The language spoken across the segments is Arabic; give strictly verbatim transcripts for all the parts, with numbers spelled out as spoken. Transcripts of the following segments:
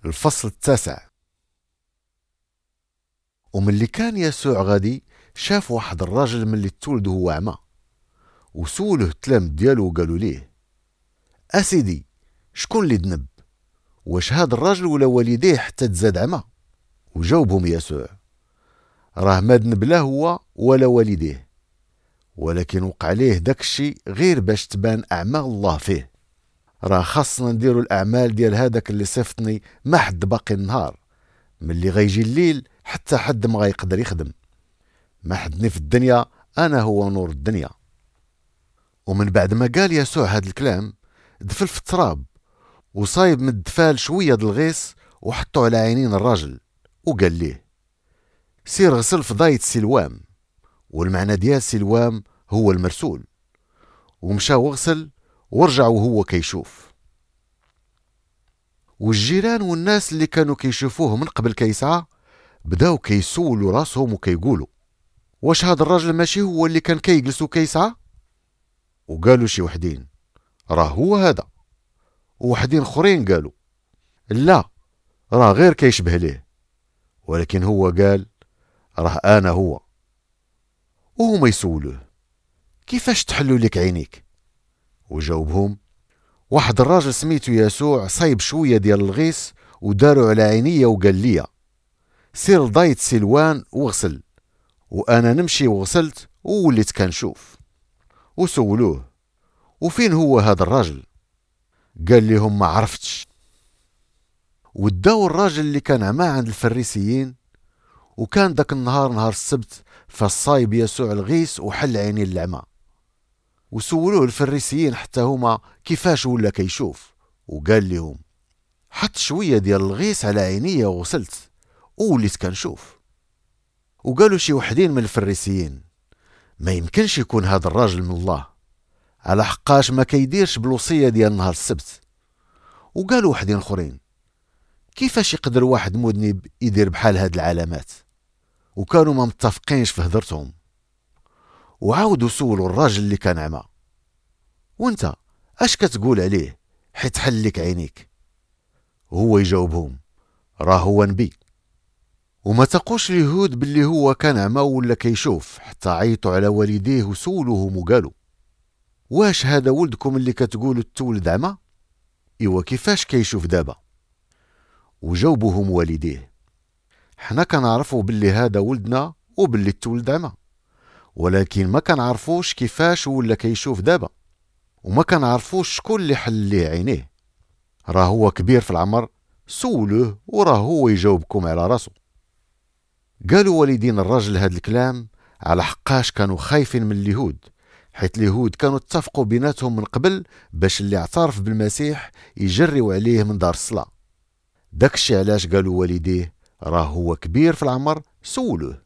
الفصل التاسع. وملي كان يسوع غادي شاف واحد الراجل ملي تولد هو عمى، وسوله التلامذ ديالو وقالوا ليه: اسيدي شكون اللي ذنب؟ واش هاد الراجل ولا والديه حتى تزاد عمى؟ وجاوبهم يسوع: راه ما ذنب لا هو ولا والديه، ولكن وقع ليه داكشي غير باش تبان اعمى الله فيه. راه خاصنا نديروا الاعمال ديال هذاك اللي صفتني ما حد باقي النهار، ملي غيجي الليل حتى حد ما غيقدر يخدم. ما حدني في الدنيا، انا هو نور الدنيا. ومن بعد ما قال يسوع هاد الكلام دفل في التراب، وصايب من الدفال شويه د الغيس وحطو على عينين الراجل، وقال ليه: سير غسل في ضاية سلوام. والمعنى ديال سلوام هو المرسول. ومشى وغسل ورجع وهو كيشوف. والجيران والناس اللي كانوا كيشوفوه من قبل كيسعى بداو كيسولوا راسهم وكيقولوا: واش هاد الراجل ماشي هو اللي كان كيجلس وكيسعى؟ وقالوا شي وحدين: راه هو هذا. ووحدين اخرين قالوا: لا، راه غير كيشبه ليه. ولكن هو قال: راه انا هو. وهما يسولوه: كيفاش تحلوا لك عينيك؟ وجاوبهم: واحد الراجل سميتو يسوع صايب شويه ديال الغيس وداروا على عينيا وقال لي: سير لضاية سلوان وغسل. وانا نمشي وغسلت ووليت كنشوف. وسولوه: وفين هو هذا الراجل؟ قال لهم: ما عرفتش. وداو الراجل اللي كان عمى عند الفريسيين، وكان داك النهار نهار السبت، فصايب يسوع الغيس وحل عينين العمى. وسولوه الفريسيين حتى هما كيفاش ولا كيشوف، وقال لهم: حط شويه ديال الغيس على عينيا وغسلت ووليت كنشوف. وقالوا شي وحدين من الفريسيين: ما يمكنش يكون هذا الراجل من الله، على حقاش ما كيديرش بالوصيه ديال نهار السبت. وقالوا وحدين اخرين: كيفاش يقدر واحد مذنب يدير بحال هاد العلامات؟ وكانوا ما متفقينش في هدرتهم. وعاودوا سولوا الراجل اللي كان عمى: وانت اش كتقول عليه حيت حل لك عينيك؟ وهو يجاوبهم: راه هو نبي. وما تقوش اليهود باللي هو كان عمى ولا كيشوف، حتى عيطوا على والديه وسولوهم وقالوا: واش هذا ولدكم اللي كتقولوا تولد عمى؟ ايوا كيفاش كيشوف دابا؟ وجاوبوهم والديه: حنا كنعرفوا باللي هذا ولدنا وباللي تولد عمى، ولكن ما كنعرفوش كيفاش ولا كيشوف دابا، وما كنعرفوش شكون اللي حل ليه عينيه. راه هو كبير في العمر، سولوه وراه هو يجاوبكم على راسو. قالوا والدين الراجل هاد الكلام على حقاش كانوا خايفين من اليهود، حيث اليهود كانوا اتفقوا بيناتهم من قبل باش اللي اعترف بالمسيح يجريوا عليه من دار الصلاة. داكشي علاش قالوا والديه: راه هو كبير في العمر، سولوه.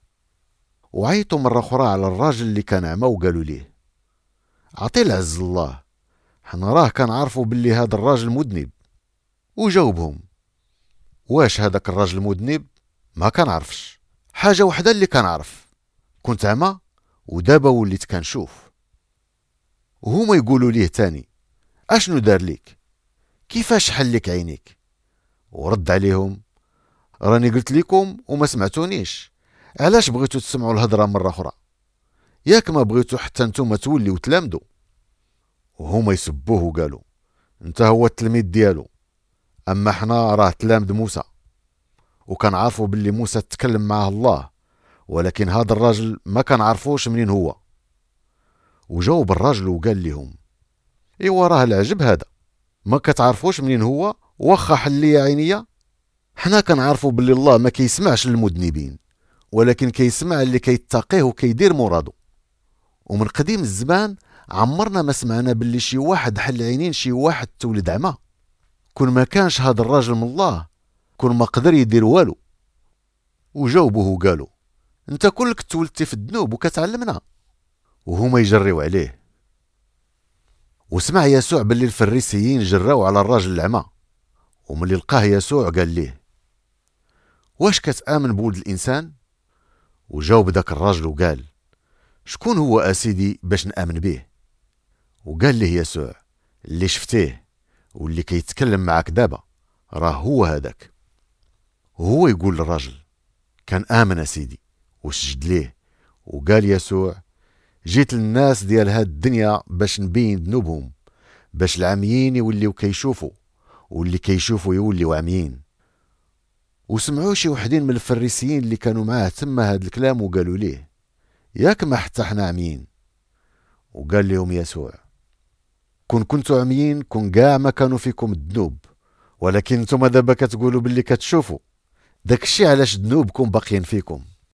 وعيطوا مرة أخرى على الراجل اللي كان عمى وقالوا ليه: عطي العز الله، حنا راه كنعرفوا باللي هذا الراجل مذنب. وجاوبهم: واش هذاك الراجل مذنب؟ ما كنعرفش. حاجة وحدة اللي كنعرف: كنت عمى ودابا وليت كنشوف. وهما يقولوا ليه تاني: اشنو دار ليك؟ كيفاش حل لك عينيك؟ ورد عليهم: راني قلت لكم وما سمعتونيش، علاش بغيتوا تسمعوا الهضره مره اخرى؟ ياك ما بغيتوا حتى نتوما توليو تلامذوا؟ وهما يسبوه وقالوا: انت هو التلميذ ديالو، اما حنا راه تلامذ موسى، وكنعرفوا باللي موسى تكلم معه الله، ولكن هذا الراجل ما كنعرفوش منين هو. وجاوب الراجل وقال لهم: ايوا راه العجب هذا، ما كتعرفوش منين هو واخا حل لي عينيا؟ حنا كنعرفوا باللي الله ما كيسمعش للمذنبين، ولكن كيسمع اللي كيتقيه وكيدير مرادو. ومن قديم الزمان عمرنا ما سمعنا باللي شي واحد حل عينين شي واحد تولد عمى. كون ما كانش هذا الراجل من الله، كون ما قدر يدير والو. وجاوبوه وقالوا: انت كلك تولدتي في الذنوب وكتعلمنا. وهما يجريو عليه. وسمع يسوع باللي الفريسيين جراو على الراجل العمى، وملي لقاه يسوع قال ليه: واش كتآمن بولد الإنسان؟ وجاوب داك الراجل وقال: شكون هو أسيدي باش نآمن به؟ وقال له يسوع: اللي شفتيه واللي كيتكلم معك دابا، راه هو هذاك. هو يقول للراجل: كان آمن سيدي وسجد ليه. وقال يسوع: جيت للناس ديال هاد الدنيا باش نبين ذنوبهم، باش العميين يوليو كيشوفوا، واللي كيشوفوا يوليو عميين. وسمعوا شي وحدين من الفريسيين اللي كانوا معاه تما هاد الكلام، وقالوا ليه: ياك ما حتى حنا عميين؟ وقال لهم يسوع: كون كنتوا عميين كون كاع ما كانوا فيكم الذنوب، ولكن نتوما دابا كتقولوا باللي كتشوفوا، داك الشيء علاش ذنوبكم باقيين فيكم.